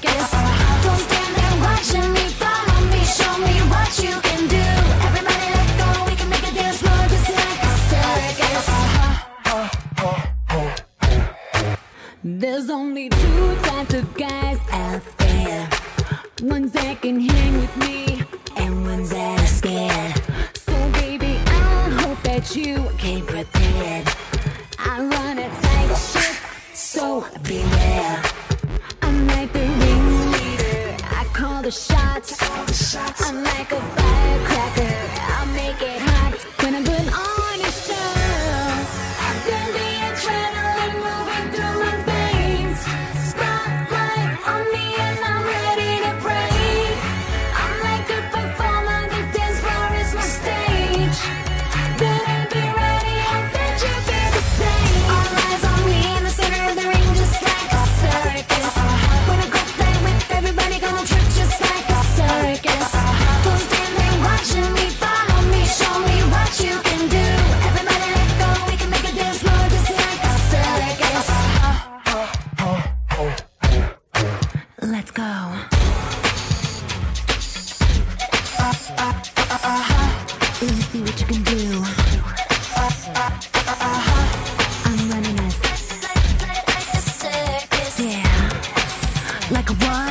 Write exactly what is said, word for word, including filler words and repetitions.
circus. Don't stand there watching me, follow me, show me what you can do. Everybody let go, we can make a dance floor just like a circus. There's only two types of guys out there. Ones that can hang with me, and ones that are scared. So baby, I hope that you came prepared. I run a tight ship, so beware. I'm like the ringleader, I call the shots. I'm like a firecracker, I'll make it hot when I put on a show. Then the adrenaline moving through my veins. Spotlight on me and I'm ready to break. I'm like a performer, the dance floor is my stage. Better be ready, I bet you feel the same. All eyes on me in the center of the ring, just like a circus. When I grab that whip, everybody gonna trip just like a circus. Don't stand there watching me, follow me, show me what you can do. Everybody let go, we can make a dance floor just like a circus. Let's go. Let me see what you can do. I'm running a circus. Yeah. Like a what?